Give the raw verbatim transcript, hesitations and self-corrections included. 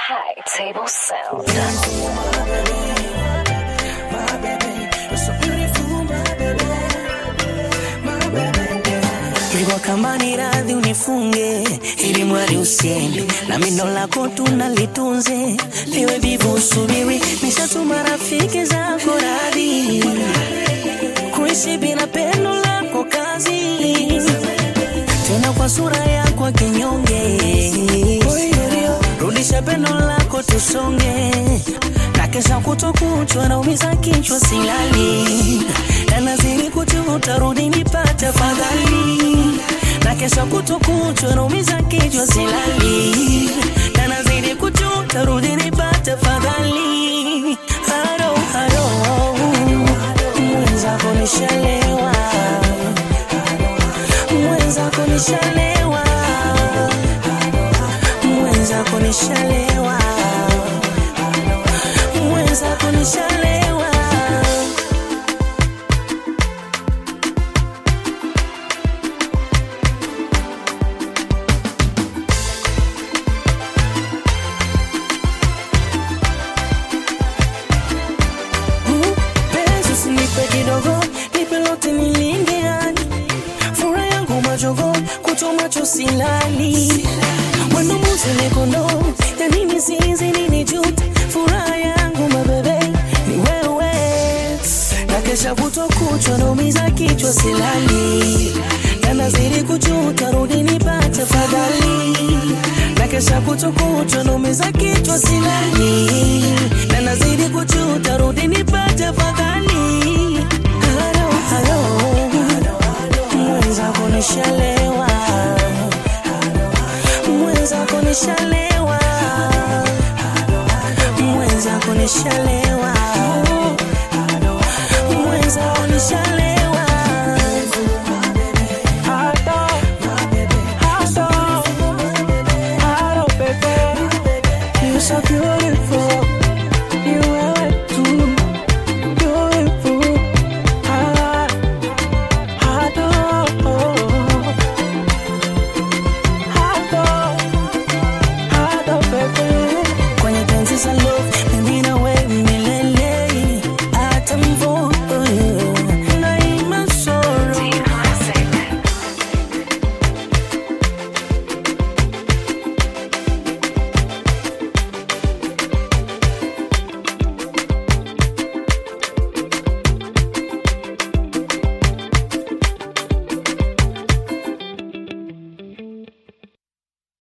High Table Sound. My baby, you're so beautiful, my baby, my baby. Kwa kama ni radhi unifunge ili mwari usiende na mino lako tunalitunze liwe bivu subiri nishatuma rafiki zako radhi kuishi bila pendo lako kazi tena kwa sura yako kinyonge rudisha pendo lako tusonge na kesha kutokuchwa na umiza kichwa silali na naziri kututa rudi nipate fadhali na kesha kutokuchwa na umiza kichwa silali na naziri kututa rudi nipate fadhali haro haro mwenza kunishalewa mwenza kunishalewa mwenza kunishalewa mwenza kunishalewa Penzi sinipe kidogo nipe lote nilinge hadi furaha yangu majogo kutomacho silali Wano muzele kono ya nini zizi nini juta furaha yangu mabebe ni wewe na kesha kutokuchwa na umiza kichwa silali na nazidi kujuta rudi nipate fadhali na kesha kutokuchwa na umiza kichwa silali na nazidi kujuta rudi nipate fadhali haro haro mwenza kunishalewa mwenza kunishalewa mwenza kunishalewa mwenza kunishalewa